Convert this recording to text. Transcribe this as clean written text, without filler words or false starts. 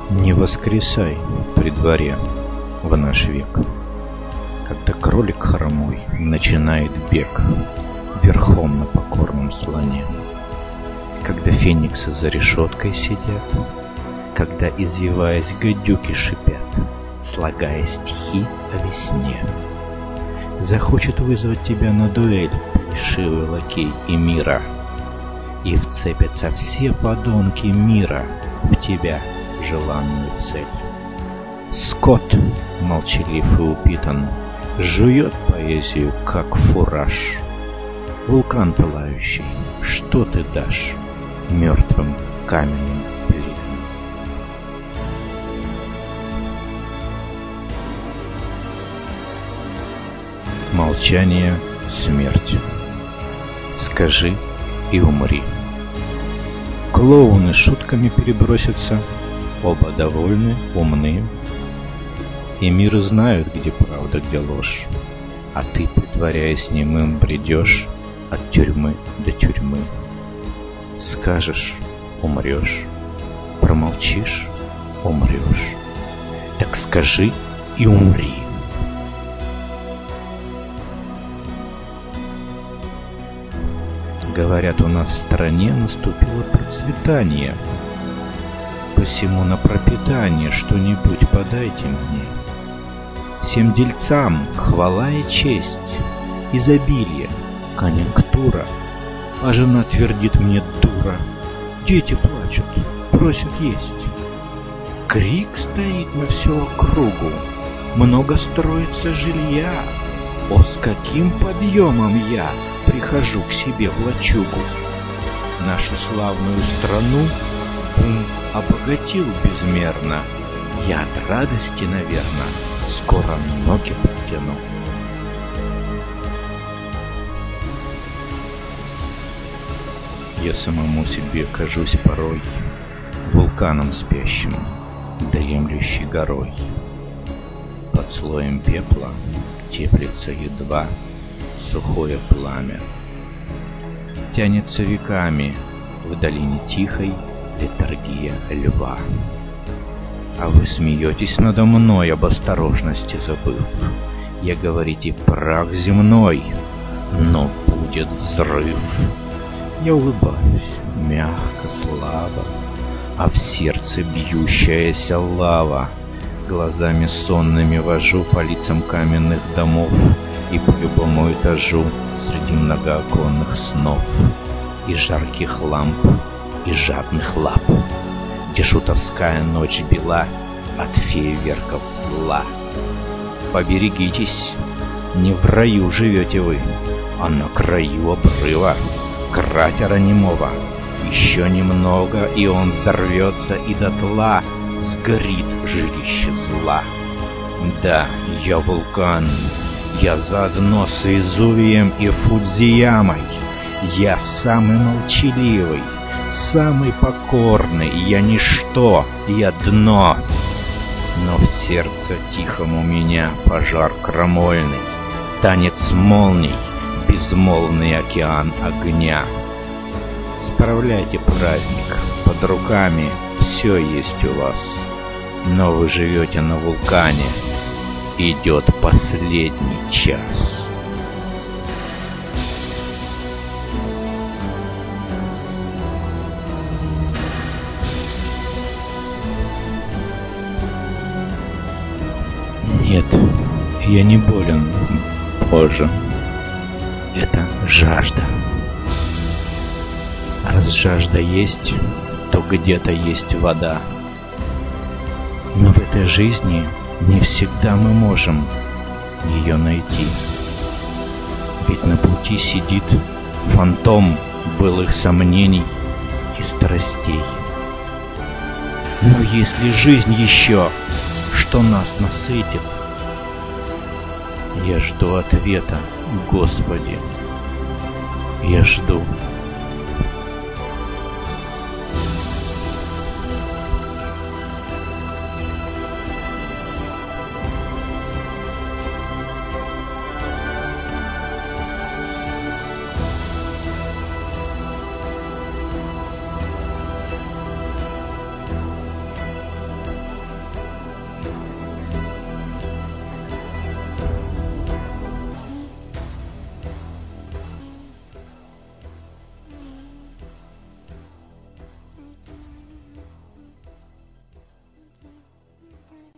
Не воскресай при дворе в наш век, когда кролик хромой начинает бег верхом на покорном слоне, когда фениксы за решеткой сидят, когда, извиваясь, гадюки шипят, слагая стихи о весне. Захочет вызвать тебя на дуэль плешивый лакей Эмира, и вцепятся все подонки мира в тебя желанную цель. Скот, молчалив и упитан, жует поэзию, как фураж. Вулкан пылающий, что ты дашь мертвым каменным плитам? Молчание — смерть. Скажи и умри. Клоуны шутками перебросятся, оба довольны, умны. И мир знают, где правда, где ложь, а ты, притворяясь немым, бредешь от тюрьмы до тюрьмы. Скажешь — умрешь, промолчишь — умрешь. Так скажи и умри. Говорят, у нас в стране наступило процветание, посему на пропитание что-нибудь подайте мне. Всем дельцам хвала и честь, изобилие, конъюнктура, а жена твердит мне: дура. Дети плачут, просят есть. Крик стоит на всю округу, много строится жилья. О, с каким подъемом я прихожу к себе в лачугу! Нашу славную страну ум обогатил безмерно. Я от радости, наверно, скоро ноги подтяну. Я самому себе кажусь порой вулканом спящим, дремлющей горой. Под слоем пепла теплится едва сухое пламя. Тянется веками в долине тихой летаргия льва. А вы смеетесь надо мной, об осторожности забыв. Я, говорите, прах земной, но будет взрыв. Я улыбаюсь, мягко, слабо, а в сердце бьющаяся лава. Глазами сонными вожу по лицам каменных домов и по любому этажу среди многооконных снов и жарких ламп, и жадных лап, где шутовская ночь бела от фейерверков зла. Поберегитесь, не в раю живете вы, а на краю обрыва, кратера немого. Еще немного, и он взорвется, и дотла сгорит жилище зла. Да, я вулкан, я заодно с Везувием и Фудзиямой. Я самый молчаливый, самый покорный, я ничто, я дно. Но в сердце тихом у меня пожар крамольный, танец молний, безмолвный океан огня. Справляйте праздник, под руками все есть у вас, но вы живете на вулкане, идет последний час. Нет, я не болен, Боже. Это жажда. Раз жажда есть, то где-то есть вода. Но в этой жизни не всегда мы можем ее найти. Ведь на пути сидит фантом былых сомнений и страстей. Но если жизнь еще, что нас насытит, я жду ответа, Господи, я жду.